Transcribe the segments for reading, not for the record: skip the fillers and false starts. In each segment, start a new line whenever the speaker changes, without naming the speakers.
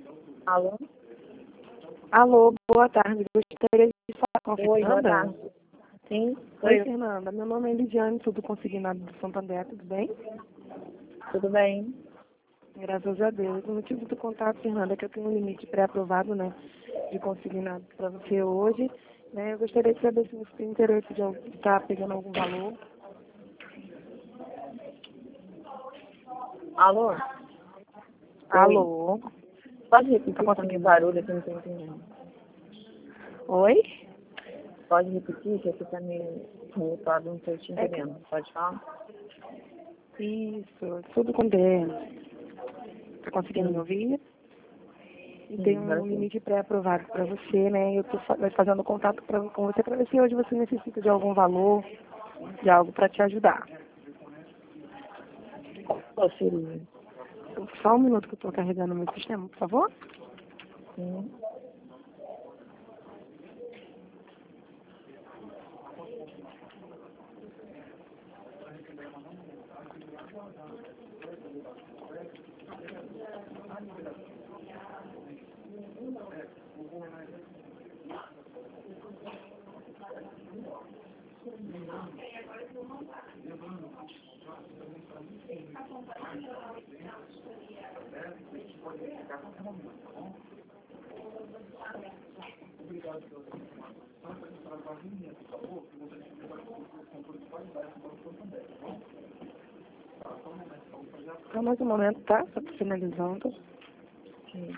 Alô?
Alô, boa tarde. Gostaria de falar com a
Oi,
Fernanda.
boa tarde. Sim?
Oi, Fernanda. Meu nome é Lidiane, sou do Consignado do Santander, tudo bem?
Tudo bem?
Graças a Deus. O motivo do contato, Fernanda, é que eu tenho um limite pré-aprovado, né, de consignado para você hoje. Né? Eu gostaria de saber se você tem interesse de estar pegando algum valor.
Alô?
Alô?
Pode repetir para mim o barulho que eu não estou entendendo.
Oi?
Pode repetir que aqui está meio tumultuado, não estou te entendendo. Pode falar?
Isso, tudo com Deus. Está conseguindo me ouvir? E tem
agora
um
sim.
limite pré-aprovado para você, né? Eu estou fazendo contato com você para ver se hoje você necessita de algum valor, de algo para te ajudar.
Qual seria?
Só um minuto que eu estou carregando meu sistema, por favor.
Sim.
Só mais um momento, tá? Só estou finalizando.
Sim.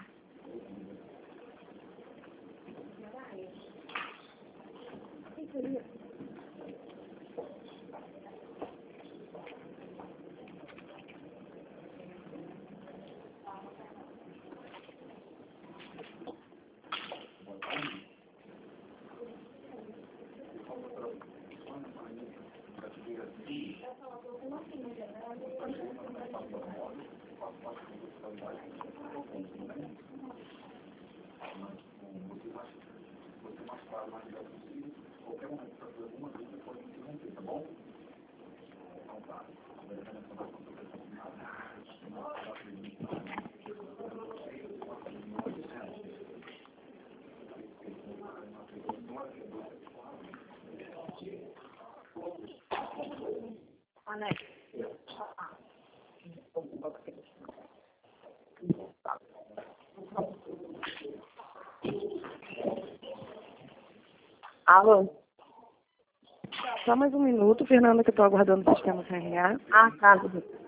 Alô?
Só mais um minuto, Fernanda, que eu estou aguardando o sistema carregar.
Ah, tá.